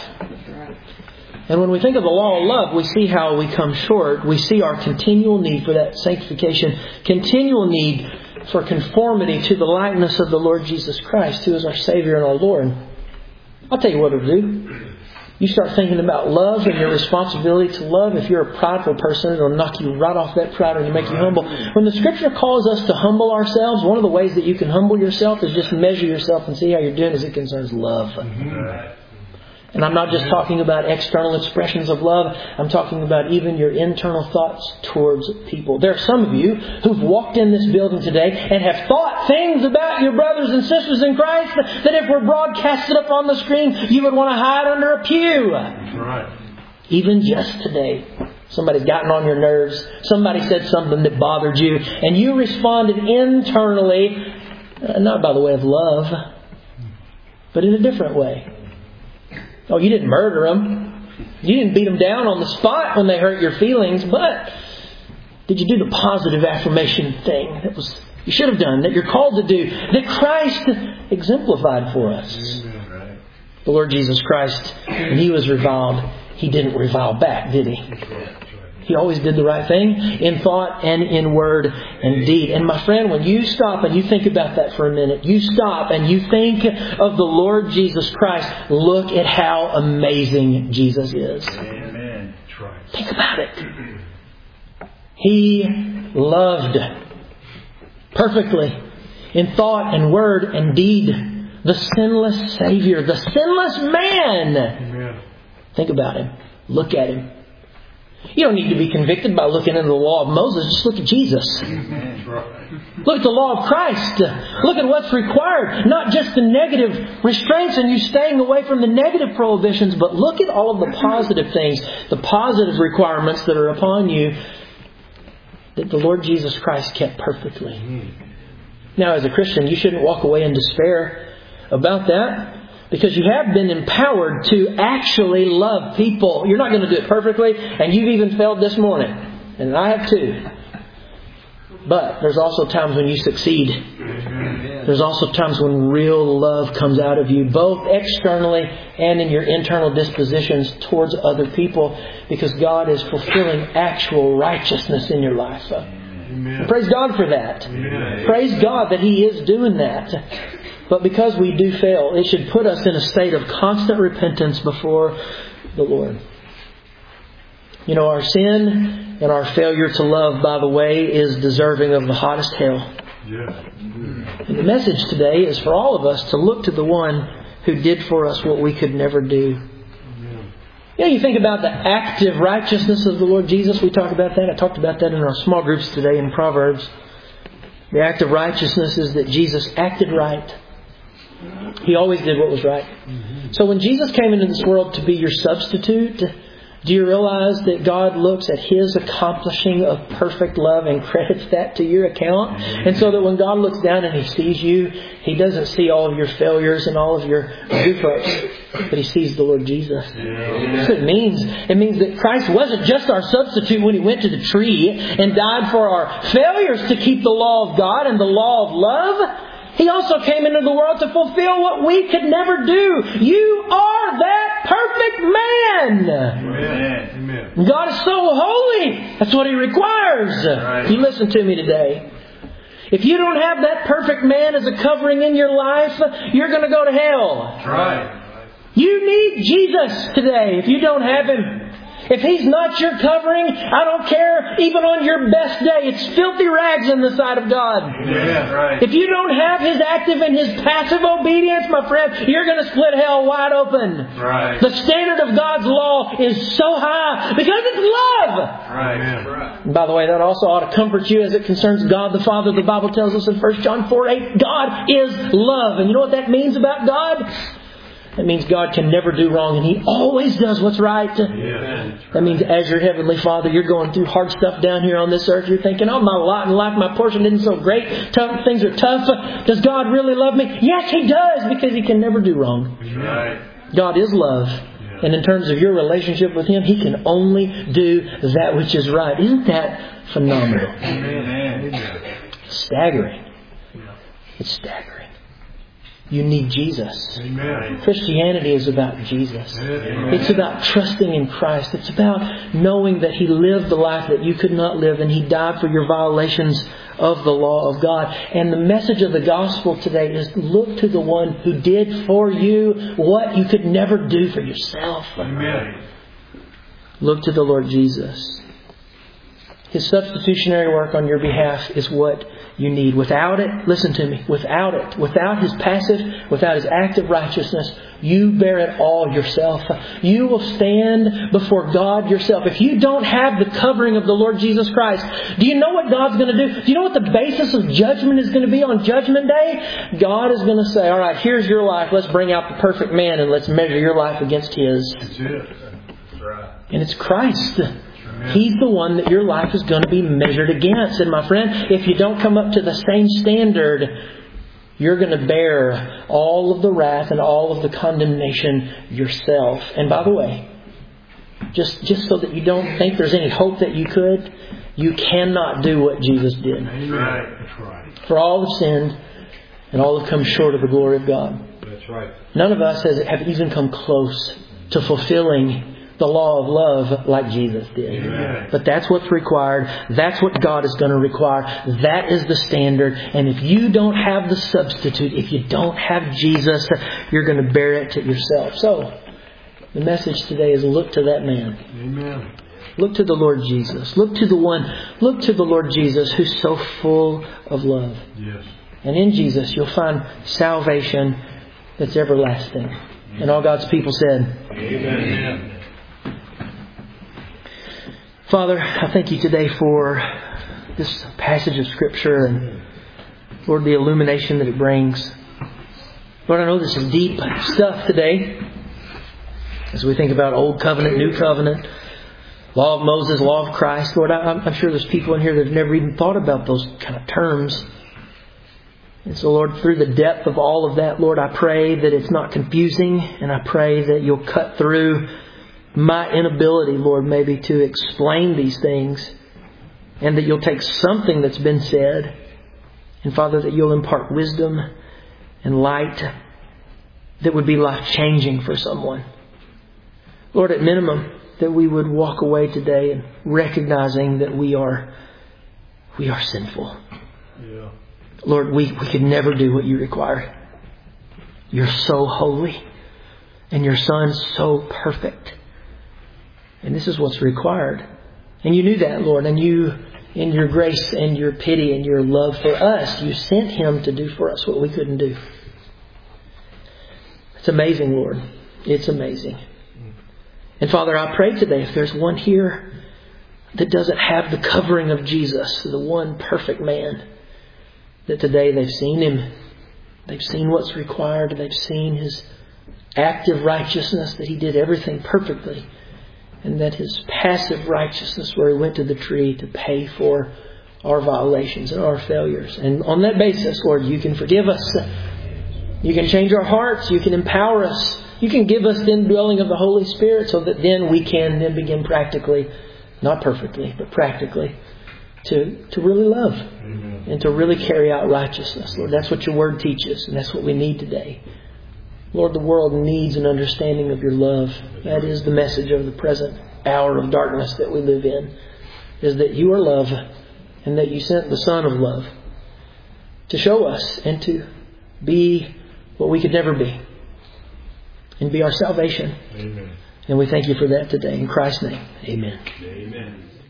And when we think of the law of love, we see how we come short. We see our continual need for that sanctification, continual need for conformity to the likeness of the Lord Jesus Christ, who is our Savior and our Lord. I'll tell you what it'll do. You start thinking about love and your responsibility to love. If you're a prideful person, it'll knock you right off that pride and make you humble. When the Scripture calls us to humble ourselves, one of the ways that you can humble yourself is just measure yourself and see how you're doing as it concerns love. And I'm not just talking about external expressions of love. I'm talking about even your internal thoughts towards people. There are some of you who've walked in this building today and have thought things about your brothers and sisters in Christ that if were broadcasted up on the screen, you would want to hide under a pew. That's right. Even just today, somebody's gotten on your nerves. Somebody said something that bothered you. And you responded internally, not by the way of love, but in a different way. Oh, you didn't murder them. You didn't beat them down on the spot when they hurt your feelings. But did you do the positive affirmation thing that you should have done, that you're called to do, that Christ exemplified for us? Amen. The Lord Jesus Christ, when He was reviled, He didn't revile back, did He? He always did the right thing in thought and in word and deed. And my friend, when you stop and you think about that for a minute, you stop and you think of the Lord Jesus Christ, look at how amazing Jesus is. Amen. Think about it. He loved perfectly in thought and word and deed the sinless Savior, the sinless man. Amen. Think about Him. Look at Him. You don't need to be convicted by looking into the law of Moses. Just look at Jesus. Look at the law of Christ. Look at what's required. Not just the negative restraints and you staying away from the negative prohibitions, but look at all of the positive things, the positive requirements that are upon you that the Lord Jesus Christ kept perfectly. Now, as a Christian, you shouldn't walk away in despair about that. Because you have been empowered to actually love people. You're not going to do it perfectly. And you've even failed this morning. And I have too. But there's also times when you succeed. There's also times when real love comes out of you. Both externally and in your internal dispositions towards other people. Because God is fulfilling actual righteousness in your life. And praise God for that. Amen. Praise God that He is doing that. But because we do fail, it should put us in a state of constant repentance before the Lord. You know, our sin and our failure to love, by the way, is deserving of the hottest hell. Yeah. And the message today is for all of us to look to the one who did for us what we could never do. You know, you think about the active righteousness of the Lord Jesus. We talk about that. I talked about that in our small groups today in Proverbs. The act of righteousness is that Jesus acted right. He always did what was right. So when Jesus came into this world to be your substitute, Do you realize that God looks at His accomplishing of perfect love and credits that to your account? And so that when God looks down and He sees you, He doesn't see all of your failures and all of your goof-ups, but He sees the Lord Jesus. That's what it means. It means that Christ wasn't just our substitute when He went to the tree and died for our failures to keep the law of God and the law of love. He also came into the world to fulfill what we could never do. You are that perfect man. Amen. God is so holy. That's what He requires. Right. You listen to me today. If you don't have that perfect man as a covering in your life, you're going to go to hell. That's right. You need Jesus today. If you don't have Him, if He's not your covering, I don't care, even on your best day, it's filthy rags in the sight of God. Yeah, right. If you don't have His active and His passive obedience, my friend, you're going to split hell wide open. Right. The standard of God's law is so high because it's love. Right. And by the way, that also ought to comfort you as it concerns God the Father. The Bible tells us in 1 John 4:8, God is love. And you know what that means about God? That means God can never do wrong, and He always does what's right. Yeah. That means as your Heavenly Father, you're going through hard stuff down here on this earth. You're thinking, oh, my lot in life, my portion isn't so great. Things are tough. Does God really love me? Yes, He does, because He can never do wrong. Right. God is love. Yeah. And in terms of your relationship with Him, He can only do that which is right. Isn't that phenomenal? Amen. Staggering. It's staggering. You need Jesus. Amen. Christianity is about Jesus. Amen. It's about trusting in Christ. It's about knowing that He lived the life that you could not live, and He died for your violations of the law of God. And the message of the gospel today is look to the one who did for you what you could never do for yourself. Amen. Look to the Lord Jesus. His substitutionary work on your behalf is what you need. Without it, listen to me, without His passive, without His active righteousness, you bear it all yourself. You will stand before God yourself. If you don't have the covering of the Lord Jesus Christ, do you know what God's going to do? Do you know what the basis of judgment is going to be on Judgment Day? God is going to say, all right, here's your life. Let's bring out the perfect man and let's measure your life against His. That's it. That's right. And it's Christ. He's the one that your life is going to be measured against. And my friend, if you don't come up to the same standard, you're going to bear all of the wrath and all of the condemnation yourself. And by the way, just so that you don't think there's any hope that you could, you cannot do what Jesus did. That's right. For all have sinned and all have come short of the glory of God. That's right. None of us have even come close to fulfilling the law of love like Jesus did. Amen. But that's what's required. That's what God is going to require. That is the standard. And if you don't have the substitute, if you don't have Jesus, you're going to bear it to yourself. So, the message today is look to that man. Amen. Look to the Lord Jesus. Look to the Lord Jesus who's so full of love. Yes. And in Jesus you'll find salvation that's everlasting. Amen. And all God's people said, Amen. Father, I thank You today for this passage of Scripture and, Lord, the illumination that it brings. Lord, I know this is deep stuff today as we think about Old Covenant, New Covenant, Law of Moses, Law of Christ. Lord, I'm sure there's people in here that have never even thought about those kind of terms. And so, Lord, through the depth of all of that, Lord, I pray that it's not confusing, and I pray that You'll cut through my inability, Lord, maybe to explain these things, and that You'll take something that's been said, and Father, that You'll impart wisdom and light that would be life-changing for someone. Lord, at minimum, that we would walk away today and recognizing that we are sinful. Yeah. Lord, we could never do what You require. You're so holy, and Your Son's so perfect. And this is what's required. And You knew that, Lord. And You, in Your grace and Your pity and Your love for us, You sent Him to do for us what we couldn't do. It's amazing, Lord. It's amazing. And Father, I pray today, if there's one here that doesn't have the covering of Jesus, the one perfect man, that today they've seen Him. They've seen what's required. They've seen His active righteousness, that He did everything perfectly. and that His passive righteousness, where He went to the tree to pay for our violations and our failures. And on that basis, Lord, You can forgive us. You can change our hearts. You can empower us. You can give us the indwelling of the Holy Spirit so that then we can then begin practically, not perfectly, but practically, to really love. Amen. And to really carry out righteousness. Lord, that's what Your Word teaches, and that's what we need today. Lord, the world needs an understanding of Your love. That is the message of the present hour of darkness that we live in, is that You are love, and that You sent the Son of love to show us and to be what we could never be, and be our salvation. Amen. And we thank You for that today. In Christ's name, amen. Amen.